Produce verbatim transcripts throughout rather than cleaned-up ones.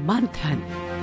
मंथन।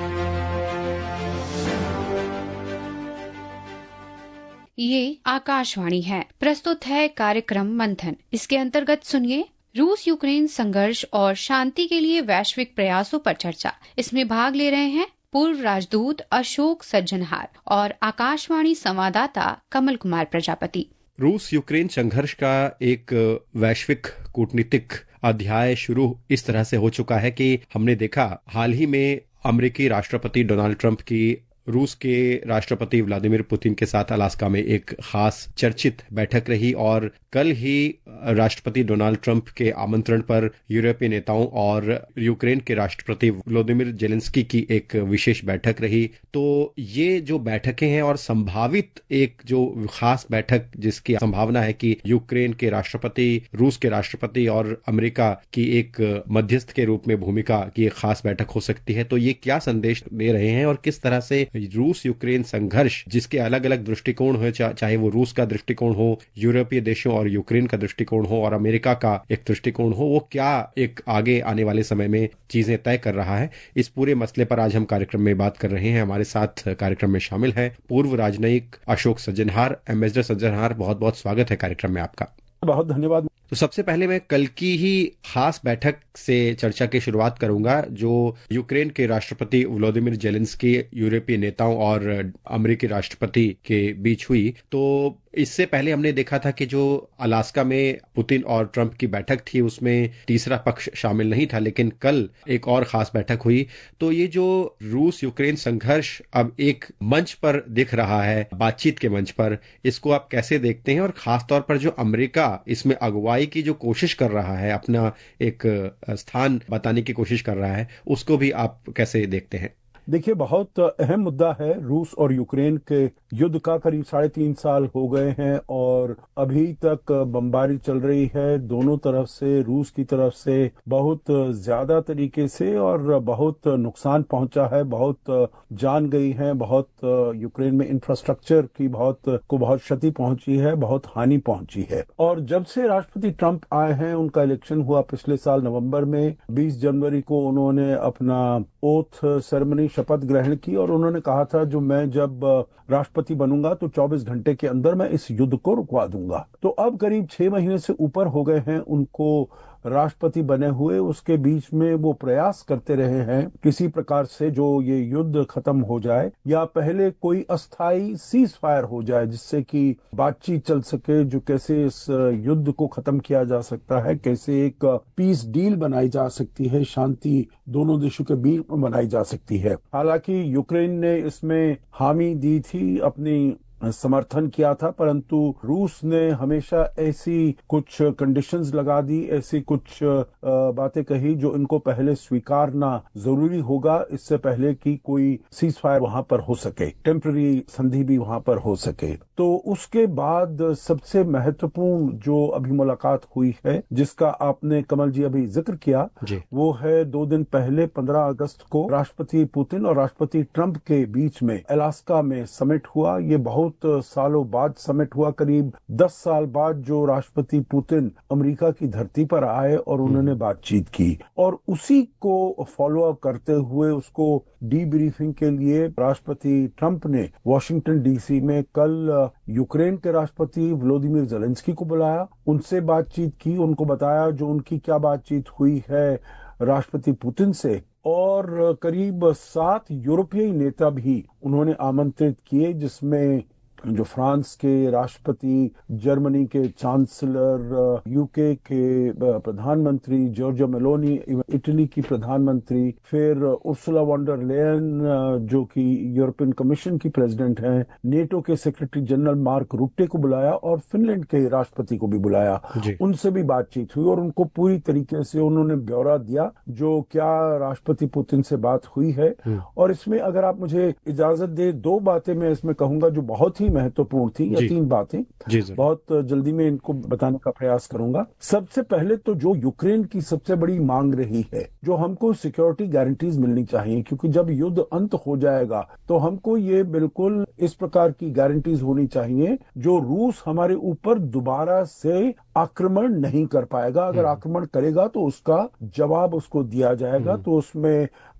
ये आकाशवाणी है, प्रस्तुत है कार्यक्रम मंथन। इसके अंतर्गत सुनिए रूस यूक्रेन संघर्ष और शांति के लिए वैश्विक प्रयासों पर चर्चा। इसमें भाग ले रहे हैं पूर्व राजदूत अशोक सज्जनहार और आकाशवाणी संवाददाता कमल कुमार प्रजापति। रूस यूक्रेन संघर्ष का एक वैश्विक कूटनीतिक अध्याय शुरू इस तरह से हो चुका है कि हमने देखा हाल ही में अमेरिकी राष्ट्रपति डोनाल्ड ट्रंप की रूस के राष्ट्रपति व्लादिमीर पुतिन के साथ अलास्का में एक खास चर्चित बैठक रही और कल ही राष्ट्रपति डोनाल्ड ट्रंप के आमंत्रण पर यूरोपीय नेताओं और यूक्रेन के राष्ट्रपति व्लादिमीर जेलेंस्की की एक विशेष बैठक रही। तो ये जो बैठकें हैं और संभावित एक जो खास बैठक जिसकी संभावना है कि यूक्रेन के राष्ट्रपति, रूस के राष्ट्रपति और अमेरिका की एक मध्यस्थ के रूप में भूमिका की एक खास बैठक हो सकती है। तो ये क्या संदेश दे रहे हैं और किस तरह से रूस यूक्रेन संघर्ष जिसके अलग अलग दृष्टिकोण हो, चा, चाहे वो रूस का दृष्टिकोण हो, यूरोपीय देशों और यूक्रेन का दृष्टिकोण हो और अमेरिका का एक दृष्टिकोण हो, वो क्या एक आगे आने वाले समय में चीजें तय कर रहा है, इस पूरे मसले पर आज हम कार्यक्रम में बात कर रहे हैं। हमारे साथ कार्यक्रम में शामिल है पूर्व राजनयिक अशोक सज्जनहार। एम्बेसडर सज्जनहार, बहुत बहुत स्वागत है कार्यक्रम में आपका। बहुत धन्यवाद। तो सबसे पहले मैं कल की ही खास बैठक से चर्चा की शुरुआत करूंगा जो यूक्रेन के राष्ट्रपति व्लादिमीर जेलेंस्की, यूरोपीय नेताओं और अमेरिकी राष्ट्रपति के बीच हुई। तो इससे पहले हमने देखा था कि जो अलास्का में पुतिन और ट्रंप की बैठक थी उसमें तीसरा पक्ष शामिल नहीं था, लेकिन कल एक और खास बैठक हुई। तो ये जो रूस यूक्रेन संघर्ष अब एक मंच पर दिख रहा है, बातचीत के मंच पर, इसको आप कैसे देखते हैं और खासतौर पर जो अमेरिका इसमें अगुवाई की जो कोशिश कर रहा है, अपना एक स्थान बताने की कोशिश कर रहा है, उसको भी आप कैसे देखते हैं? देखिए, बहुत अहम मुद्दा है। रूस और यूक्रेन के युद्ध का करीब साढ़े तीन साल हो गए हैं और अभी तक बमबारी चल रही है दोनों तरफ से। रूस की तरफ से बहुत ज्यादा तरीके से और बहुत नुकसान पहुंचा है, बहुत जान गई है, बहुत यूक्रेन में इंफ्रास्ट्रक्चर की बहुत को बहुत क्षति पहुंची है, बहुत हानि पहुंची है। और जब से राष्ट्रपति ट्रंप आए हैं, उनका इलेक्शन हुआ पिछले साल नवंबर में, बीस जनवरी को उन्होंने अपना ओथ सेरेमनी, शपथ ग्रहण की और उन्होंने कहा था जो मैं जब राष्ट्रपति बनूंगा तो चौबीस घंटे के अंदर मैं इस युद्ध को रुकवा दूंगा। तो अब करीब छह महीने से ऊपर हो गए हैं उनको राष्ट्रपति बने हुए। उसके बीच में वो प्रयास करते रहे हैं किसी प्रकार से जो ये युद्ध खत्म हो जाए या पहले कोई अस्थाई सीज फायर हो जाए जिससे कि बातचीत चल सके, जो कैसे इस युद्ध को खत्म किया जा सकता है, कैसे एक पीस डील बनाई जा सकती है, शांति दोनों देशों के बीच में बनाई जा सकती है। हालांकि यूक्रेन ने इसमें हामी दी थी, अपनी समर्थन किया था, परंतु रूस ने हमेशा ऐसी कुछ कंडीशंस लगा दी, ऐसी कुछ बातें कही जो इनको पहले स्वीकारना जरूरी होगा, इससे पहले कि कोई सीज फायर वहां पर हो सके, टेम्पररी संधि भी वहां पर हो सके। तो उसके बाद सबसे महत्वपूर्ण जो अभी मुलाकात हुई है, जिसका आपने कमल जी अभी जिक्र किया, वो है दो दिन पहले पंद्रह अगस्त को राष्ट्रपति पुतिन और राष्ट्रपति ट्रंप के बीच में अलास्का में समिट हुआ। ये बहुत सालों बाद समिट हुआ, करीब दस साल बाद जो राष्ट्रपति पुतिन अमेरिका की धरती पर आए और उन्होंने बातचीत की। और उसी को फॉलो अप करते हुए उसको डीब्रीफिंग के लिए राष्ट्रपति ट्रंप ने वॉशिंगटन डीसी में कल यूक्रेन के राष्ट्रपति व्लादिमीर जेलेंस्की को बुलाया, उनसे बातचीत की, उनको बताया जो उनकी क्या बातचीत हुई है राष्ट्रपति पुतिन से। और करीब सात यूरोपीय नेता भी उन्होंने आमंत्रित किए, जिसमें जो फ्रांस के राष्ट्रपति, जर्मनी के चांसलर, यूके के प्रधानमंत्री जॉर्जिया मेलोनी, इटली की प्रधानमंत्री, फिर उर्सुला वॉन डर लेयन जो कि यूरोपियन कमीशन की प्रेसिडेंट हैं, नेटो के सेक्रेटरी जनरल मार्क रुट्टे को बुलाया और फिनलैंड के राष्ट्रपति को भी बुलाया। उनसे भी बातचीत हुई और उनको पूरी तरीके से उन्होंने ब्यौरा दिया जो क्या राष्ट्रपति पुतिन से बात हुई है। और इसमें अगर आप मुझे इजाजत दे, दो बातें मैं इसमें कहूंगा जो बहुत ही महत्वपूर्ण थी, या तीन बातें, बहुत जल्दी में इनको बताने का प्रयास करूंगा। सबसे पहले तो जो यूक्रेन की सबसे बड़ी मांग रही है, जो हमको सिक्योरिटी गारंटीज मिलनी चाहिए, क्योंकि जब युद्ध अंत हो जाएगा तो हमको ये बिल्कुल इस प्रकार की गारंटीज होनी चाहिए जो रूस हमारे ऊपर दोबारा से आक्रमण नहीं कर पाएगा। अगर आक्रमण करेगा तो उसका जवाब उसको दिया जाएगा। तो उसमें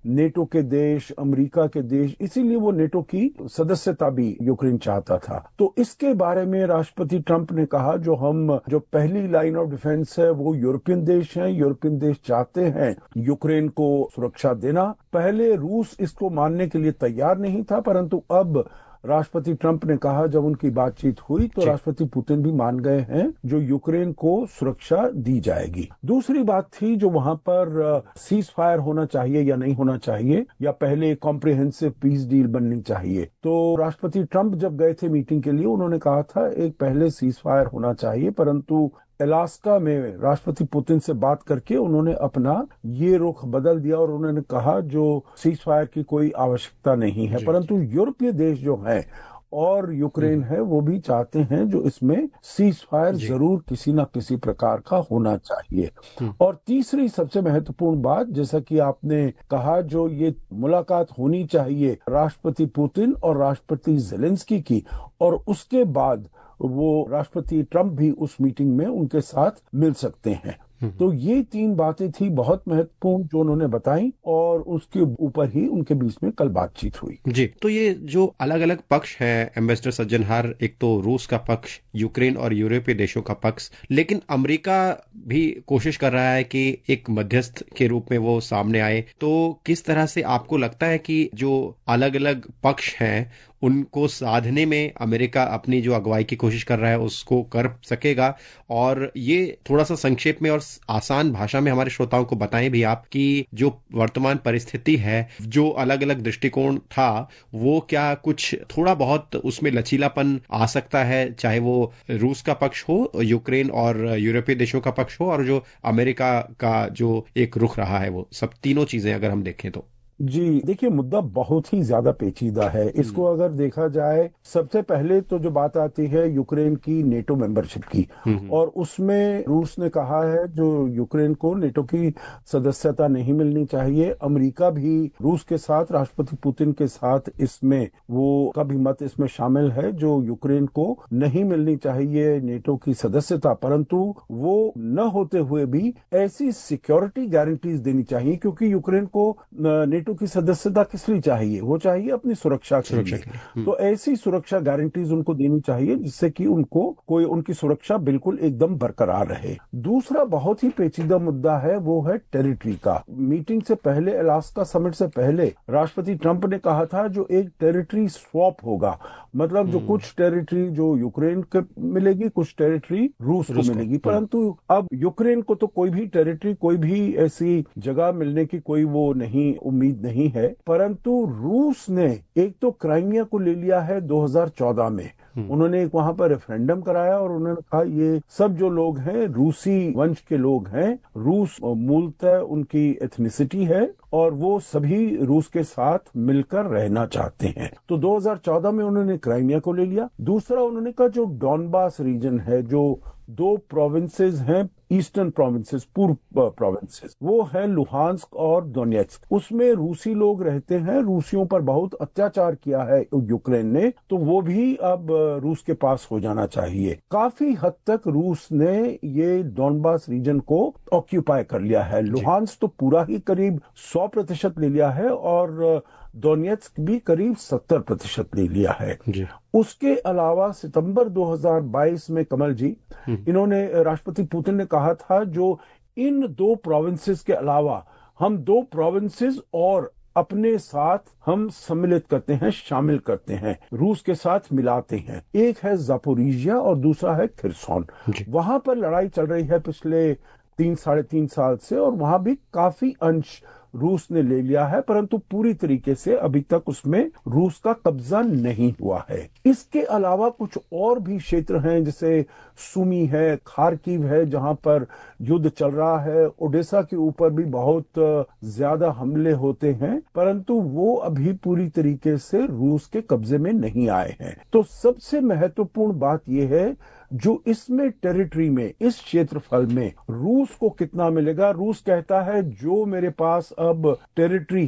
नेटो के देश, अमेरिका के देश, इसीलिए वो नेटो की सदस्यता भी यूक्रेन चाहता था। तो इसके बारे में राष्ट्रपति ट्रंप ने कहा जो हम जो पहली लाइन ऑफ डिफेंस है वो यूरोपियन देश हैं, यूरोपियन देश चाहते हैं यूक्रेन को सुरक्षा देना। पहले रूस इसको मानने के लिए तैयार नहीं था, परंतु अब राष्ट्रपति ट्रंप ने कहा जब उनकी बातचीत हुई तो राष्ट्रपति पुतिन भी मान गए हैं जो यूक्रेन को सुरक्षा दी जाएगी। दूसरी बात थी जो वहां पर सीज फायर होना चाहिए या नहीं होना चाहिए, या पहले कॉम्प्रिहेंसिव पीस डील बननी चाहिए। तो राष्ट्रपति ट्रंप जब गए थे मीटिंग के लिए उन्होंने कहा था एक पहले सीज फायर होना चाहिए, परंतु अलास्का में राष्ट्रपति पुतिन से बात करके उन्होंने अपना ये रुख बदल दिया और उन्होंने कहा जो सीज फायर की कोई आवश्यकता नहीं है। परंतु यूरोपीय देश जो है और यूक्रेन है वो भी चाहते हैं जो इसमें सीज फायर जरूर किसी ना किसी प्रकार का होना चाहिए। और तीसरी सबसे महत्वपूर्ण बात, जैसा कि आपने कहा, जो ये मुलाकात होनी चाहिए राष्ट्रपति पुतिन और राष्ट्रपति ज़ेलेंस्की की, और उसके बाद वो राष्ट्रपति ट्रंप भी उस मीटिंग में उनके साथ मिल सकते हैं। तो ये तीन बातें थी बहुत महत्वपूर्ण जो उन्होंने बताई, और उसके ऊपर ही उनके बीच में कल बातचीत हुई। जी, तो ये जो अलग अलग पक्ष है एम्बेसडर सज्जनहार, एक तो रूस का पक्ष, यूक्रेन और यूरोपीय देशों का पक्ष, लेकिन अमेरिका भी कोशिश कर रहा है कि एक मध्यस्थ के रूप में वो सामने आए। तो किस तरह से आपको लगता है कि जो अलग अलग पक्ष हैं उनको साधने में अमेरिका अपनी जो अगुवाई की कोशिश कर रहा है उसको कर सकेगा? और ये थोड़ा सा संक्षेप में और आसान भाषा में हमारे श्रोताओं को बताएं भी आप कि जो वर्तमान परिस्थिति है, जो अलग अलग दृष्टिकोण था, वो क्या कुछ थोड़ा बहुत उसमें लचीलापन आ सकता है, चाहे वो रूस का पक्ष हो, यूक्रेन और यूरोपीय देशों का पक्ष हो, और जो अमेरिका का जो एक रुख रहा है, वो सब तीनों चीजें अगर हम देखें तो? जी देखिए, मुद्दा बहुत ही ज्यादा पेचीदा है। इसको अगर देखा जाए, सबसे पहले तो जो बात आती है यूक्रेन की नेटो मेंबरशिप की, और उसमें रूस ने कहा है जो यूक्रेन को नेटो की सदस्यता नहीं मिलनी चाहिए। अमेरिका भी रूस के साथ, राष्ट्रपति पुतिन के साथ इसमें वो का भी मत इसमें शामिल है जो यूक्रेन को नहीं मिलनी चाहिए नेटो की सदस्यता, परंतु वो न होते हुए भी ऐसी सिक्योरिटी गारंटीज देनी चाहिए, क्योंकि यूक्रेन को नेटो की सदस्यता किस लिए चाहिए? वो चाहिए अपनी सुरक्षा के लिए। तो ऐसी सुरक्षा गारंटीज उनको देनी चाहिए जिससे कि उनको कोई उनकी सुरक्षा बिल्कुल एकदम बरकरार रहे। दूसरा बहुत ही पेचीदा मुद्दा है वो है टेरिटरी का। मीटिंग से पहले, अलास्का समिट से पहले, राष्ट्रपति ट्रंप ने कहा था जो एक टेरिटरी स्वैप होगा, मतलब जो कुछ टेरिटरी जो यूक्रेन को मिलेगी, कुछ टेरिटरी रूस को मिलेगी। परंतु अब यूक्रेन को तो कोई भी टेरिटरी, कोई भी ऐसी जगह मिलने की कोई वो नहीं उम्मीद नहीं है, परंतु रूस ने एक तो क्राइमिया को ले लिया है दो हज़ार चौदह में। उन्होंने एक वहां पर रेफरेंडम कराया और उन्होंने कहा ये सब जो लोग हैं रूसी वंश के लोग हैं, रूस मूलतः उनकी एथनिसिटी है और वो सभी रूस के साथ मिलकर रहना चाहते हैं। तो दो हज़ार चौदह में उन्होंने क्राइमिया को ले लिया। दूसरा उन्होंने कहा जो डॉनबास रीजन है, जो दो प्रोविंसेस हैं, ईस्टर्न प्रोविंसेस, पूर्व प्रोविंसेस, वो है लुहांस्क और दोनेत्स्क, उसमें रूसी लोग रहते हैं। रूसियों पर बहुत अत्याचार किया है यूक्रेन ने, तो वो भी अब रूस के पास हो जाना चाहिए। काफी हद तक रूस ने ये डॉनबास रीजन को ऑक्यूपाई कर लिया है। लुहांस्क तो पूरा ही करीब सौ प्रतिशत ले लिया है और दोनेत्स्क भी करीब सत्तर प्रतिशत ले लिया है। उसके अलावा सितंबर दो हज़ार बाईस में कमल जी, इन्होंने, राष्ट्रपति पुतिन ने कहा था जो इन दो प्रोविंसेस के अलावा हम दो प्रोविंसेस और अपने साथ हम सम्मिलित करते हैं, शामिल करते हैं, रूस के साथ मिलाते हैं। एक है जापोरिजिया और दूसरा है खिरसोन। वहां पर लड़ाई चल रही है पिछले तीन साढ़े तीन साल से और वहां भी काफी अंश रूस ने ले लिया है, परंतु पूरी तरीके से अभी तक उसमें रूस का कब्जा नहीं हुआ है। इसके अलावा कुछ और भी क्षेत्र हैं, जैसे सुमी है, खार्किव है, जहां पर युद्ध चल रहा है। ओडेसा के ऊपर भी बहुत ज्यादा हमले होते हैं, परंतु वो अभी पूरी तरीके से रूस के कब्जे में नहीं आए हैं। तो सबसे महत्वपूर्ण बात यह है जो इसमें टेरिटरी में, इस क्षेत्रफल में रूस को कितना मिलेगा। रूस कहता है जो मेरे पास अब टेरिटरी है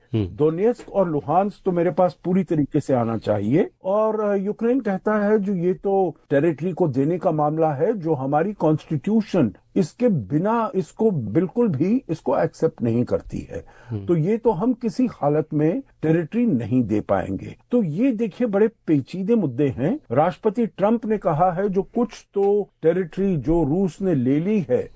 डोनेट्स्क और लुहांस्क तो मेरे पास पूरी तरीके से आना चाहिए। और यूक्रेन कहता है जो ये तो टेरिटरी को देने का मामला है जो हमारी कॉन्स्टिट्यूशन इसके बिना इसको बिल्कुल भी इसको एक्सेप्ट नहीं करती है, तो ये तो हम किसी हालत में टेरिटरी नहीं दे पाएंगे। तो ये देखिए बड़े पेचीदे मुद्दे हैं। राष्ट्रपति ट्रंप ने कहा है जो कुछ तो टेरिटरी जो रूस ने ले ली है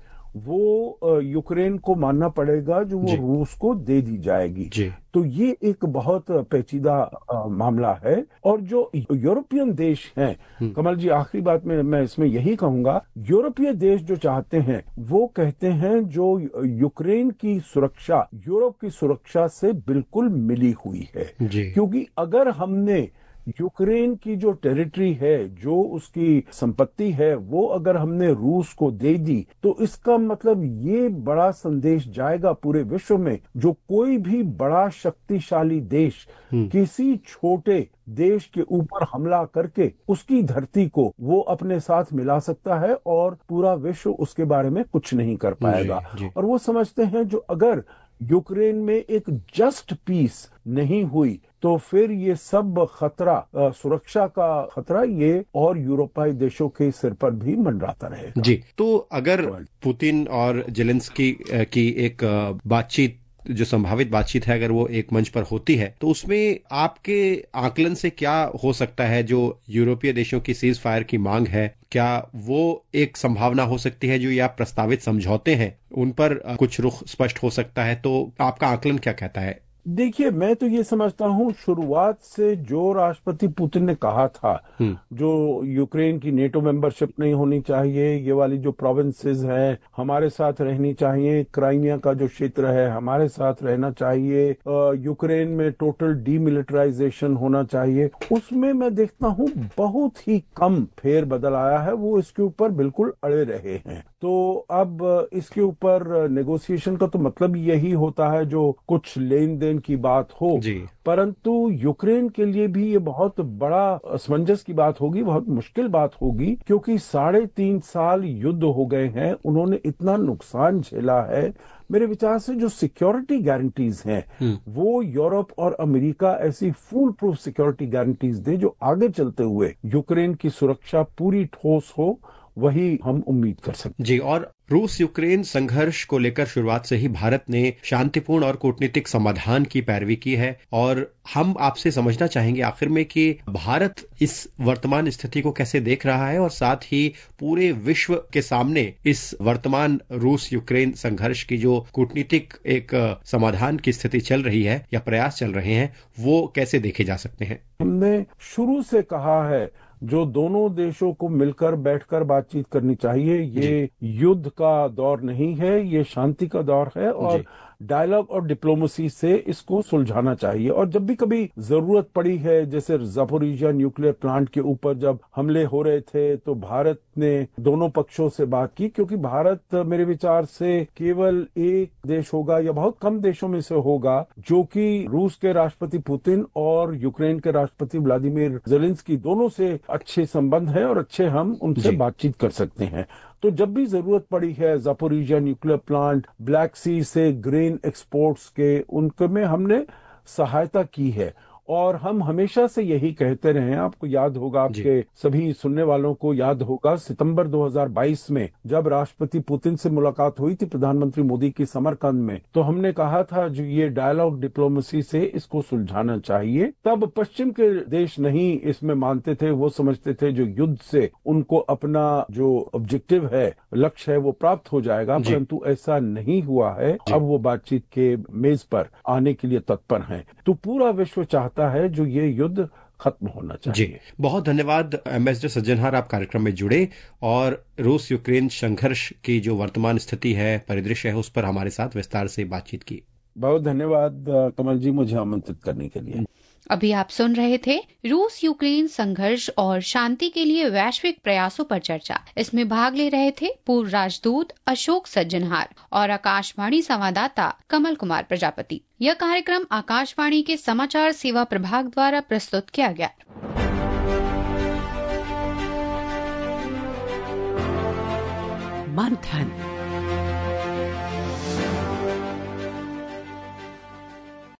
वो यूक्रेन को मानना पड़ेगा, जो वो रूस को दे दी जाएगी। तो ये एक बहुत पेचीदा मामला है। और जो यूरोपियन देश हैं, कमल जी आखिरी बात में मैं इसमें यही कहूंगा, यूरोपीय देश जो चाहते हैं वो कहते हैं जो यूक्रेन की सुरक्षा यूरोप की सुरक्षा से बिल्कुल मिली हुई है, क्योंकि अगर हमने यूक्रेन की जो टेरिटरी है जो उसकी संपत्ति है वो अगर हमने रूस को दे दी तो इसका मतलब ये बड़ा संदेश जाएगा पूरे विश्व में, जो कोई भी बड़ा शक्तिशाली देश किसी छोटे देश के ऊपर हमला करके उसकी धरती को वो अपने साथ मिला सकता है और पूरा विश्व उसके बारे में कुछ नहीं कर पाएगा। जी, जी। और वो समझते हैं जो अगर यूक्रेन में एक जस्ट पीस नहीं हुई तो फिर ये सब खतरा, सुरक्षा का खतरा ये और यूरोपीय देशों के सिर पर भी मंडराता रहेगा। जी, तो अगर पुतिन और जेलेंस्की की एक बातचीत जो संभावित बातचीत है अगर वो एक मंच पर होती है तो उसमें आपके आकलन से क्या हो सकता है? जो यूरोपीय देशों की सीज फायर की मांग है, क्या वो एक संभावना हो सकती है जो या प्रस्तावित समझौते हैं उन पर कुछ रुख स्पष्ट हो सकता है? तो आपका आकलन क्या कहता है? देखिए, मैं तो ये समझता हूँ शुरुआत से जो राष्ट्रपति पुतिन ने कहा था जो यूक्रेन की नेटो मेंबरशिप नहीं होनी चाहिए, ये वाली जो प्रोविंसेस हैं हमारे साथ रहनी चाहिए, क्राइमिया का जो क्षेत्र है हमारे साथ रहना चाहिए, यूक्रेन में टोटल डीमिलिटराइजेशन होना चाहिए, उसमें मैं देखता हूँ बहुत ही कम फेर बदल आया है। वो इसके ऊपर बिल्कुल अड़े रहे हैं। तो अब इसके ऊपर नेगोशिएशन का तो मतलब यही होता है जो कुछ लेन देन की बात हो, परंतु यूक्रेन के लिए भी ये बहुत बड़ा असमंजस की बात होगी, बहुत मुश्किल बात होगी, क्योंकि साढ़े तीन साल युद्ध हो गए हैं, उन्होंने इतना नुकसान झेला है। मेरे विचार से जो सिक्योरिटी गारंटीज हैं वो यूरोप और अमेरिका ऐसी फुल प्रूफ सिक्योरिटी गारंटीज दे जो आगे चलते हुए यूक्रेन की सुरक्षा पूरी ठोस हो, वही हम उम्मीद कर सकते हैं। जी, और रूस यूक्रेन संघर्ष को लेकर शुरुआत से ही भारत ने शांतिपूर्ण और कूटनीतिक समाधान की पैरवी की है और हम आपसे समझना चाहेंगे आखिर में कि भारत इस वर्तमान स्थिति को कैसे देख रहा है और साथ ही पूरे विश्व के सामने इस वर्तमान रूस यूक्रेन संघर्ष की जो कूटनीतिक एक समाधान की स्थिति चल रही है या प्रयास चल रहे हैं वो कैसे देखे जा सकते हैं? हमने शुरू से कहा है जो दोनों देशों को मिलकर बैठकर बातचीत करनी चाहिए। ये युद्ध का दौर नहीं है, ये शांति का दौर है और डायलॉग और डिप्लोमेसी से इसको सुलझाना चाहिए। और जब भी कभी जरूरत पड़ी है, जैसे ज़पोरिज़िया न्यूक्लियर प्लांट के ऊपर जब हमले हो रहे थे तो भारत ने दोनों पक्षों से बात की, क्योंकि भारत मेरे विचार से केवल एक देश होगा या बहुत कम देशों में से होगा जो कि रूस के राष्ट्रपति पुतिन और यूक्रेन के राष्ट्रपति व्लादिमीर ज़ेलेंस्की दोनों से अच्छे संबंध है और अच्छे हम उनसे बातचीत कर सकते हैं। तो जब भी जरूरत पड़ी है Zaporizhzhia nuclear plant, black sea से ग्रेन एक्सपोर्ट्स के, उनके में हमने सहायता की है और हम हमेशा से यही कहते रहे हैं। आपको याद होगा, आपके सभी सुनने वालों को याद होगा, सितंबर दो हज़ार बाईस में जब राष्ट्रपति पुतिन से मुलाकात हुई थी प्रधानमंत्री मोदी की समरकंद में, तो हमने कहा था जो ये डायलॉग डिप्लोमेसी से इसको सुलझाना चाहिए। तब पश्चिम के देश नहीं इसमें मानते थे, वो समझते थे जो युद्ध से उनको अपना जो ऑब्जेक्टिव है, लक्ष्य है, वो प्राप्त हो जाएगा, परंतु ऐसा नहीं हुआ है। अब वो बातचीत के मेज पर आने के लिए तत्पर हैं। तो पूरा विश्व चाहता है जो ये युद्ध खत्म होना चाहिए। जी, बहुत धन्यवाद एम्बेसडर सज्जनहार, आप कार्यक्रम में जुड़े और रूस यूक्रेन संघर्ष की जो वर्तमान स्थिति है, परिदृश्य है, उस पर हमारे साथ विस्तार से बातचीत की। बहुत धन्यवाद कमल जी मुझे आमंत्रित करने के लिए। अभी आप सुन रहे थे रूस यूक्रेन संघर्ष और शांति के लिए वैश्विक प्रयासों पर चर्चा। इसमें भाग ले रहे थे पूर्व राजदूत अशोक सज्जनहार और आकाशवाणी संवाददाता कमल कुमार प्रजापति। यह कार्यक्रम आकाशवाणी के समाचार सेवा प्रभाग द्वारा प्रस्तुत किया गया। मंथन